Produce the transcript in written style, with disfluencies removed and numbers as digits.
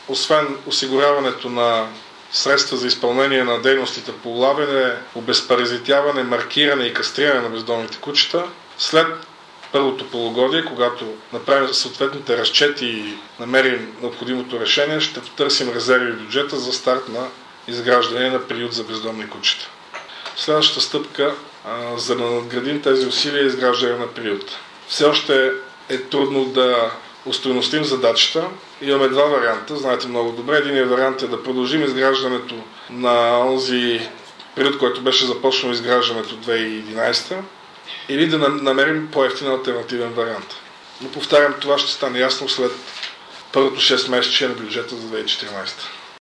освен осигуряването на средства за изпълнение на дейностите по улавяне, обезпаразитяване, маркиране и кастриране на бездомните кучета, след първото полугодие, когато направим съответните разчети и намерим необходимото решение, ще потърсим резерви в бюджета за старт на изграждане на приют за бездомни кучета. Следващата стъпка, за да надградим тези усилия, е изграждане на приют. Все още е трудно да остойностим задачата. Имаме два варианта, знаете много добре. Единият вариант е да продължим изграждането на онзи приют, който беше започнал изграждането 2011, или да намерим по-евтин алтернативен вариант. Но повтарям, това ще стане ясно след първото 6 месече на бюджета за 2014.